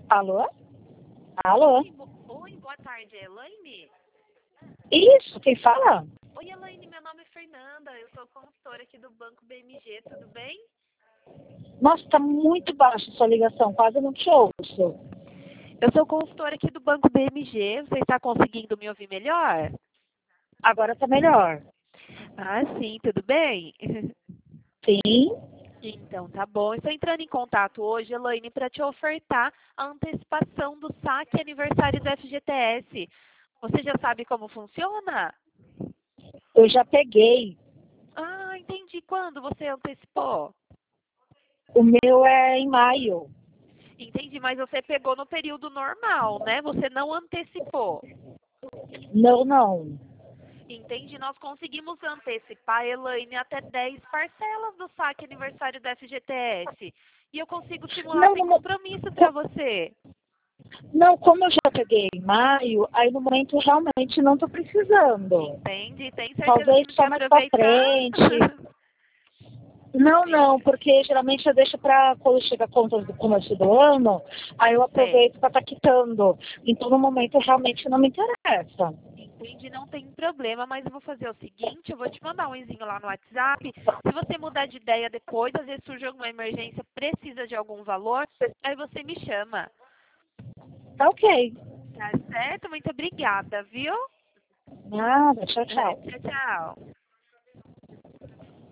Alô? Alô? Oi, oi, boa tarde, é Elaine? Isso, quem fala? Oi, Elaine, meu nome é Fernanda, eu sou consultora aqui do Banco BMG, tudo bem? Nossa, tá muito baixa sua ligação, quase não te ouço. Eu sou consultora aqui do Banco BMG, você está conseguindo me ouvir melhor? Agora tá melhor. Ah, sim, tudo bem? Sim? Então, tá bom. Estou entrando em contato hoje, Elaine, para te ofertar a antecipação do saque aniversário do FGTS. Você já sabe como funciona? Eu já peguei. Ah, entendi. Quando você antecipou? O meu é em maio. Entendi, mas você pegou no período normal, né? Você não antecipou. Não, não. Entendi, nós conseguimos antecipar, Elaine, até 10 parcelas do saque aniversário da FGTS. E eu consigo simular Não, sem compromisso para você. não, como eu já peguei em maio, aí no momento realmente não tô precisando. Entende? Tem certeza que Talvez não só quer mais pra aproveitar? frente. Não, não, Entendi. porque geralmente eu deixo pra quando chega a conta do começo do ano, aí eu Certo. aproveito pra estar quitando. Então no momento realmente não me interessa. Entendi, não tem problema, mas eu vou fazer o seguinte, eu vou te mandar um enzinho lá no WhatsApp. Se você mudar de ideia depois, às vezes surge alguma emergência, precisa de algum valor, aí você me chama. Tá ok. Tá certo? Muito obrigada, viu? Nada, tchau, tchau. Tchau, tchau.